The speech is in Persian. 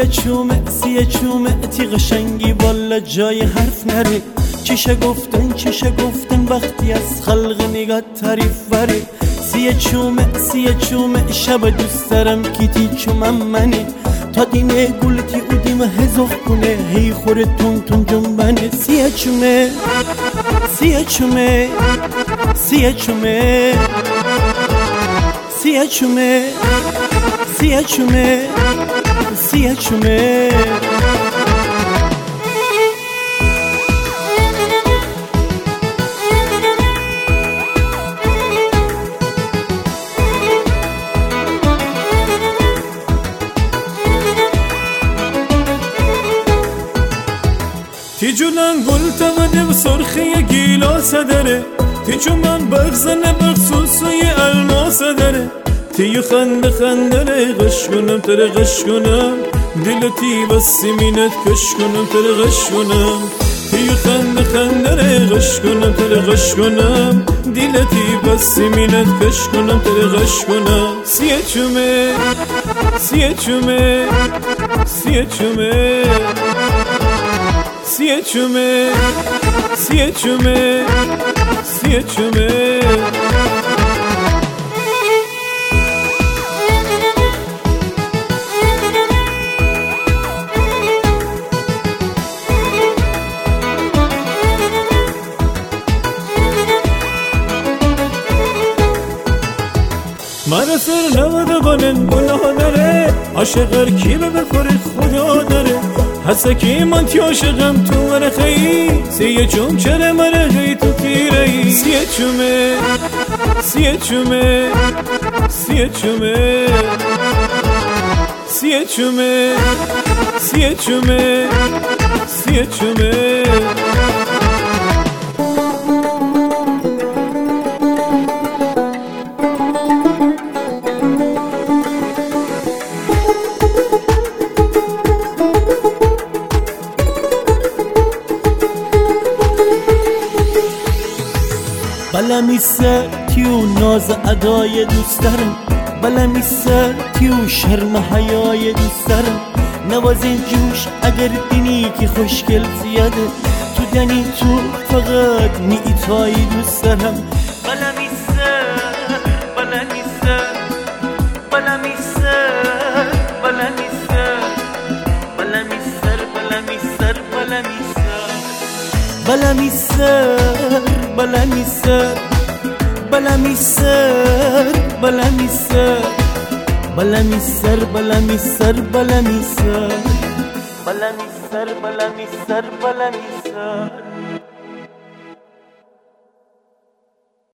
سیه چومه تی قشنگی والا جای حرف نره. چشه گفتن وقتی از خلق نگاه تعریف وره. سیه چومه شب دوست دارم کیتی چومم منه. تا دینه گلتی او دیمه هزاق کنه هی خوره تون جنبنه. سیه چومه سیه چومه سیه چومه سیه چومه سیه چومه سیه چومه تی جونن گل تمنه و سرخی گیلاسه داره. تی چون من بغزنه بخصوصی الماسه داره. تی خنده غش کنم تره غش کنم. دلتی بسی مینت کش کنم تره غش کنم. تی خنده غش کنم تره غش کنم. دلتی بسی مینت کش کنم تره غش کنم. سیه چومه سیه چومه سیه چومه سیه چومه سیه چومه سیه چومه من سر نوده بانن گناه داره. عاشقر کی به بخوره خدا داره. حسه که من تی عاشقم تو من خیلی. سیه چوم چره من خیلی تو تیره. سیه چومه سیه چومه سیه چومه سیه چومه سیه چومه سیه چومه بلمی سر تیو ناز ادای دوست دارم. بلمی سر تیو شرم حیای دوست دارم. نوازین جوش اگر دینی که خوشگل زیاده. تو دنی تو فقط نیتایی دوست دارم. بلمی سر بلمی سر بلمی سر بلمی سر بلمی سر بلمی سر بلمی سر بلمی سر بلمی سر بلمی سر بلمی سر بلمی سر بلمی سر بلمی سر بلمی سر بلمی سر بلمی سر